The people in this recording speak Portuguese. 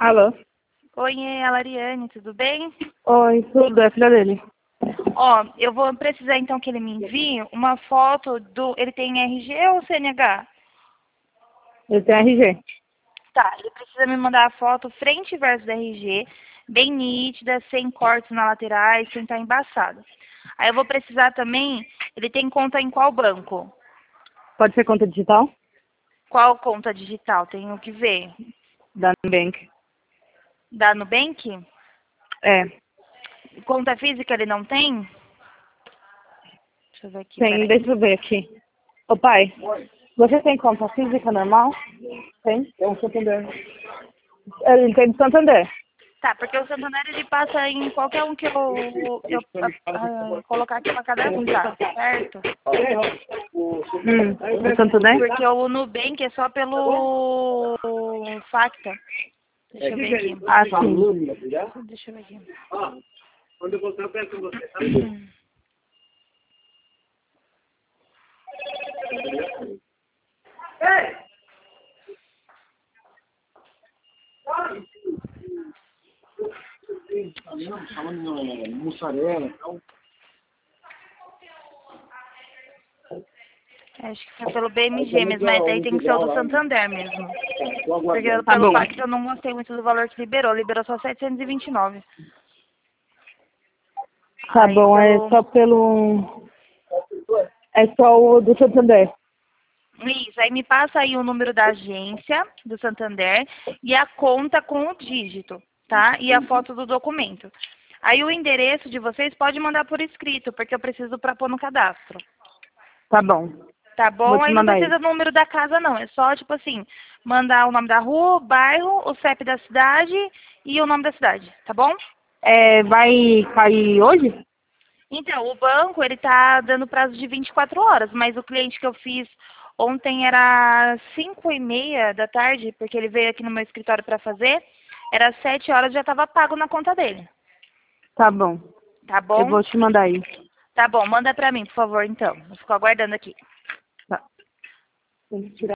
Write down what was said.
Alô? Oi, é a Lariane, tudo bem? Oi, tudo, é filha dele. Ó, eu vou precisar então que ele me envie uma foto do... Ele tem RG ou CNH? Ele tem RG. Tá, ele precisa me mandar a foto frente e verso do RG, bem nítida, sem cortes na laterais, sem estar embaçado. Aí eu vou precisar também... Ele tem conta em qual banco? Pode ser conta digital? Qual conta digital? Tenho que ver. Da Nubank. Da Nubank? É, Conta física ele não tem? Deixa eu ver aqui, tem, peraí. deixa eu ver aqui. Ô pai, você tem conta física normal? Tem? Tem um Santander. Ele tem do Santander. Tá, porque o Santander ele passa em qualquer um que eu colocar aqui pra cadastrar, certo? Do Santander? Porque o Nubank é só pelo Facta. Deixa eu ver aqui. Ah, sim. Deixa eu ver aqui. Quando você pensa em você, tá? Falando mussarela e tal. Acho que foi pelo BMG mesmo, mas aí tem que ser o do Santander mesmo. Porque Tá pelo bom. Facta eu não gostei muito do valor que liberou. Liberou só 729. Tá Aí bom, é pelo... só pelo... É só o do Santander. Isso, aí me passa aí o número da agência do Santander e a conta com o dígito, tá? E a foto do documento. Aí o endereço de vocês pode mandar por escrito, porque eu preciso para pôr no cadastro. Tá bom. Tá Vou bom? te Aí não mandar precisa isso. do número da casa, não. É só, tipo assim, mandar o nome da rua, o bairro, o CEP da cidade e o nome da cidade, tá bom? É, vai cair hoje? Então, o banco, ele tá dando prazo de 24 horas, mas o cliente que eu fiz ontem era 5:30 da tarde, porque ele veio aqui no meu escritório para fazer, era 7 horas, já estava pago na conta dele. Tá bom. Tá Eu bom? vou te mandar isso. Tá bom, manda pra mim, por favor, então. Eu fico aguardando aqui. Tá. Tem que tirar.